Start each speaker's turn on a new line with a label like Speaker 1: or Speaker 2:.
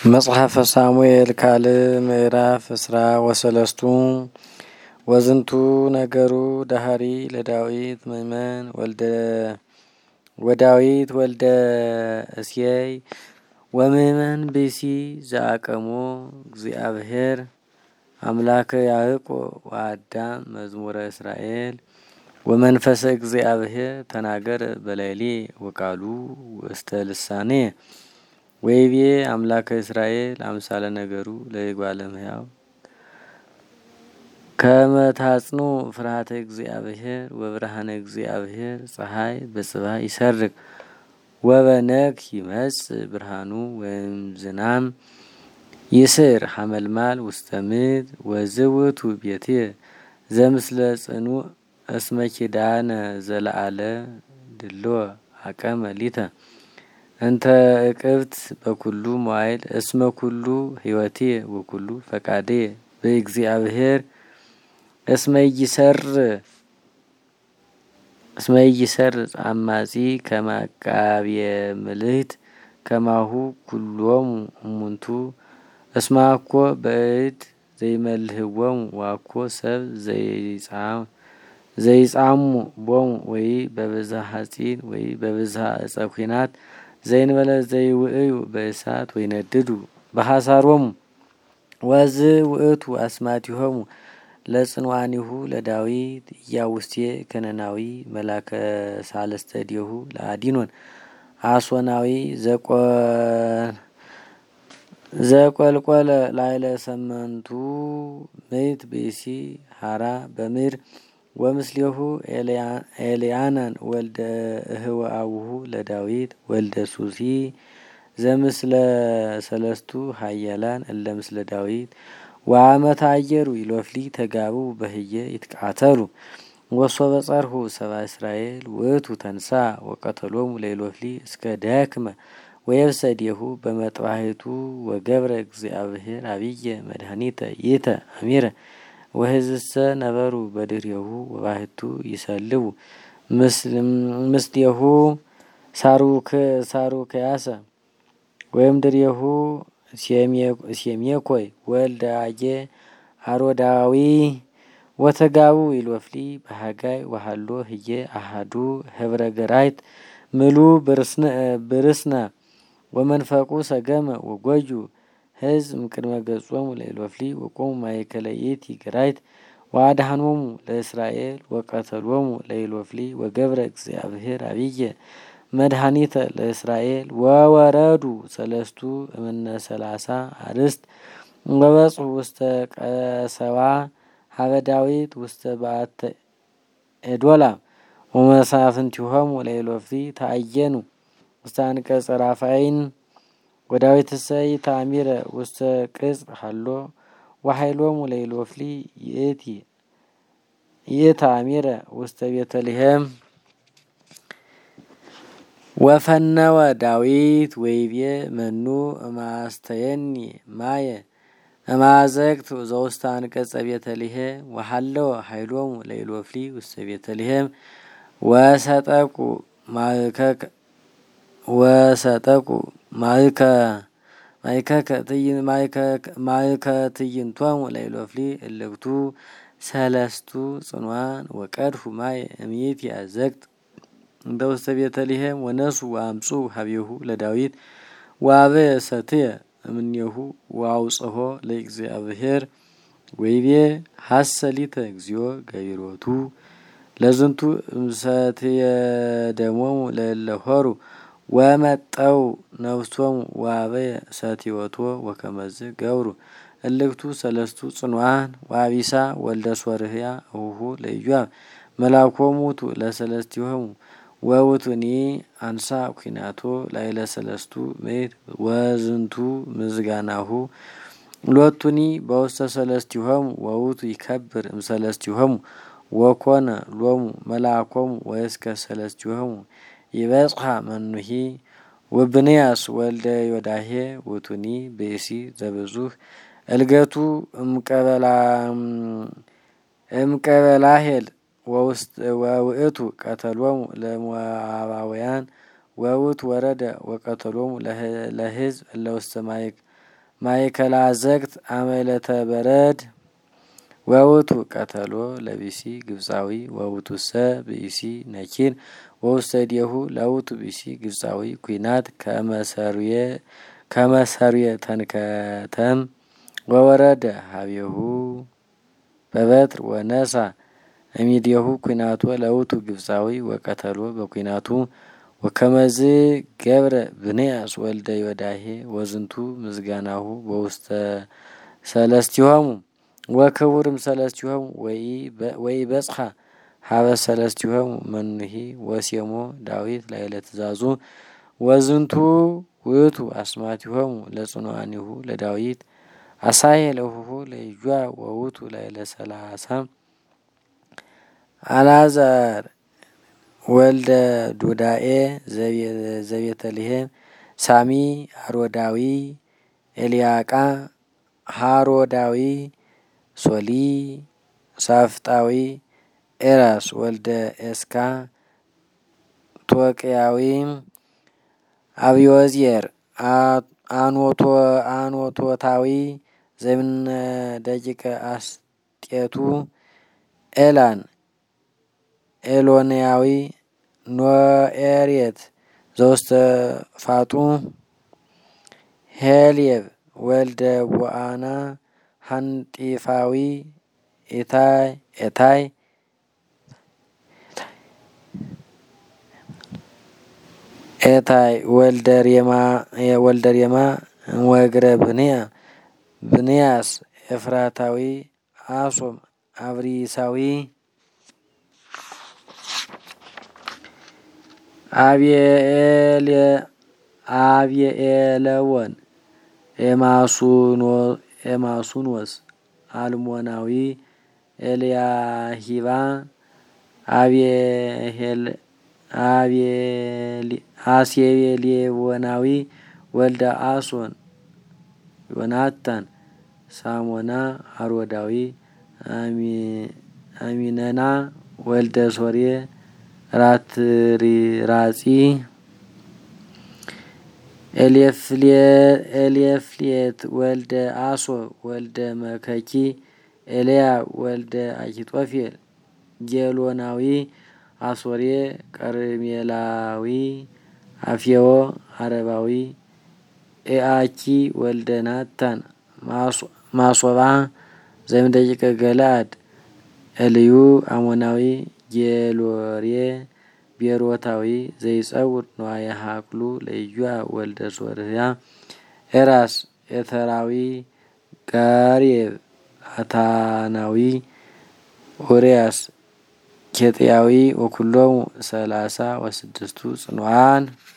Speaker 1: መጽሐፈ ሳሙኤል ካልዕ ምዕራፍ እስራ ወሰለስቱ ወዝንቱ ነገሩ ዳህሪ ለዳዊት መይመን ወዳዊት ወልደ እሴይ ወምእመን ብእሲ ዘአቀሞ እግዚአብሔር አምላከ ያዕቆብ ወአዳም መዝሙረ እስራኤል ወመንፈሰ እግዚአብሔር ተናገረ በላይሌ ወቃሉ ውስተ ልሳኔ ወይቤ አምላከ እስራኤል አምሳለ ነገሩ ለይጓለ እመሕያው ከመታጽኑ ፍርሃተ እግዚአብሔር ወብርሃነ እግዚአብሔር ፀሐይ በጽባህ ይሰርቅ ወበነግ ይመጽእ ብርሃኑ ወይም ዝናም ይስር ሐመልማል ውስተ ምድር ወዝውቱ ቤቴ ዘምስለ ጽኑዕ እስመ ኪዳነ ዘለአለ ድሎ አቀመ ሊተ እንተ እቅብት በኩሉ መዋይል እስመ ኩሉ ሕይወቴ ወኩሉ ፈቃዴ በእግዚአብሔር እስመ ይሰር አማጺ ከማቃብየ ምልህት ከማሁ ኩሎሙ እሙንቱ እስመ አኮ በእድ ዘይመልህዎሙ ዋኮ ሰብ ዘይጻሙ ቦሙ ወይ በብዝሃ ሐጺን ወይ በብዝሃ ዕፀ ኲናት ዘይንበለ ዘይውእዩ በእሳት ወይነድዱ በሐሳሮሙ ወዝ ውእቱ አስማቲሆሙ ለጽንዋኒሁ ለዳዊት ኢያቡስቴ ከነናዊ መላከ ሳለስተ ዲሁ ለአዲኖን አሶናዊ ዘቆልቆለ ላይለ ሰመንቱ ምእት ብእሲ ሐራ በምድር ወምስሌሁ ኤልያናን ወልደ እህወአቡሁ ለዳዊት ወልደ ሱሲ ዘምስለ ሰለስቱ ኃያላን እለ ምስለ ዳዊት ወአመት አየሩ ኢሎፍሊ ተጋቡ በህየ ይትቃተሉ ወሶበ ጸርሁ ሰብአ እስራኤል ውእቱ ተንሳ ወቀተሎሙ ለኢሎፍሊ እስከ ደክመ ወየብሰዴሁ በመጥባሕቱ ወገብረ እግዚአብሔር አብየ መድኃኒተ ይእተ አሚረ ወሕዝሰ ነበሩ በድሬሁ ወባሕቱ ይሰልቡ ምስሌሁ ሳሩክያሰ ወይም ድሬሁ ሴሜኮይ ወልደ አጌ አሮዳዊ ወተጋቡ ኢሎፍሊ በሃጋይ ወሃሎ ህየ አሃዱ ህብረ ገራይት ምሉ ብርስነ ወመንፈቁ ሰገመ ወጎዩ ህዝብ እምቅድመ ገጾሙ ለኢሎፍሊ ወቆሙ ማእከለ ይእቲ ገራይት ወአድኃኖሙ ለእስራኤል ወቀተሎሙ ለኢሎፍሊ ወገብረ እግዚአብሔር አብየ መድኃኒተ ለእስራኤል ወወረዱ ሰለስቱ እምነ 30 አርስት ወበጽሑ ውስተ ቀሰዋ ሀበ ዳዊት ውስተ በአተ ኤዶላም ወመሳፍንቲሆሙ ለኢሎፍሊ ተአየኑ ውስተ አንቀጸ ራፋይን ወዳዊትሰ ይታሚረ ውስተ ቅጽ ሀሎ ወኃይሎሙ ለኢሎፍሊ ይእታሚረ ውስተ ቤተልሔም ወፈነወ ዳዊት ወይቤ መኑ እማስተየኒ ማየ እማዘግት ዘውስተ አንቀጸ ቤተልሔም ወሃለወ ኃይሎሙ ለኢሎፍሊ ውስተ ቤተልሔም ወሰጠቁ ማእከ ትዕይንቶሙ ለኢሎፍሊ እልክቱ ሰለስቱ ጽኑዓን ወቀድሁ ማየ እምይእቲ አዘግት እንተ ውስተ ቤተልሔም ወነሱ ወአምጹ ሀቤሁ ለዳዊት ወአበየ ሰትየ እምኔሁ ወአውጽሖ ለእግዚአብሔር ወይቤ ሐሰሊተ እግዚኦ ገቢሮቱ ለዝንቱ እምሰትየ ደሞሙ ለእለ ሖሩ ወመጠው ነፍሶሙ ወአበየ ሰትዮቶ ወከመዝ ገብሩ እልክቱ ሰለስቱ ጽኑዓን ወአቢሳ ወልደ ሶርያ እሁሁ ለኢዮአብ መላኮሙ ለሰለስቲሆሙ ወውቱኒ አንሳ ኩናቶ ላይለ ሰለስቱ ምእት ወዝንቱ ምዝጋናሁ ሎቱኒ በውስተ ሰለስቲሆሙ ወውቱ ይከብር እምሰለስቲሆሙ ወኮነ ሎሙ መላኮሙ ወእስከ ሰለስቲሆሙ ይበጽሐ መኑሂ ወብንያስ ወልደ ዮዳሄ ውቱኒ ብእሲ ዘብዙህ እልገቱ እምቀበላሄል ወውእቱ ቀተሎሙ ለሞዓባውያን ወውቱ ወረደ ወቀተሎሙ ለሕዝብ እለ ውስተ ማእከለ አዘቅት አመለተ በረድ ወውቱ ቀተሎ ለቢሲ ግብፃዊ ወውቱሰ ብእሲ ነኪር ወውስተዲሁ ለውቱ ብእሲ ግብፃዊ ኩናት ከመሰርየ ተንከተም ወወረደ ሀቤሁ በበትር ወነሳ እሚዲሁ ኩናቱ ለውቱ ግብፃዊ ወቀተሎ በኩናቱ ወከመዝ ገብረ ብንያስ ወልደ ዮዳሄ ወዝንቱ ምዝጋናሁ በውስተ ሰለስቲሆሙ ወክቡርም ሰለስቲሆሙ ወይ በጽሐ ሀበ ሰለስቲሆሙ መኑሂ ወሴሞ ዳዊት ላዕለ ትእዛዙ ወዝንቱ ውእቱ አስማቲሆሙ ለጽኑዓኒሁ ለዳዊት አሳየ ለሁሁ ለይጇ ወውቱ ላዕለ ሰላሳ አልዓዛር ወልደ ዱዳኤ ዘቤተልሔም ሳሚ አሮዳዊ ኤልያቃ ሃሮዳዊ ሶሊ ሳፍጣዊ ኤራስ ወልደ ኤስካ ቶቅያዊ አብዮዝየር አኖቶታዊ ዘምነ ደቂቀ አስጤቱ ኤላን ኤሎንያዊ ኖኤሬት ዘውስተ ፋጡ ሄልየብ ወልደ ቦአና ሀንጢፋዊ ኤታይ ወልደ ሬማ ወግረ ብንያስ ኤፍራታዊ አሶም አብሪሳዊ አብየኤለወን ኤማሱኖስ አልሞናዊ ኤልያሂባ አሴሌዎናዊ ወልደ አሶን ዮናታን ሳሞና አሮዳዊ አሚነና ወልደ ሶሬ ራጺ ኤልየፍሌት ወልደ አሶ ወልደ መከኪ ኤልያ ወልደ አኪጦፌል ጌሎናዊ አሶሬ ቀርሜላዊ አፍየዎ አረባዊ ኤአኪ ወልደ ናታን ማሶባ ዘምደቂቀ ገለአድ ኤልዩ አሞናዊ ጌሎሬ ቤሮታዊ ዘይጸውር ነዋየ ሀቅሉ ለይጇ ወልደ ሶርያ ኤራስ ኤተራዊ ጋሬብ አታናዊ ኦሪያስ ኬጥያዊ ወኩሎሙ 36 ጽኑዓን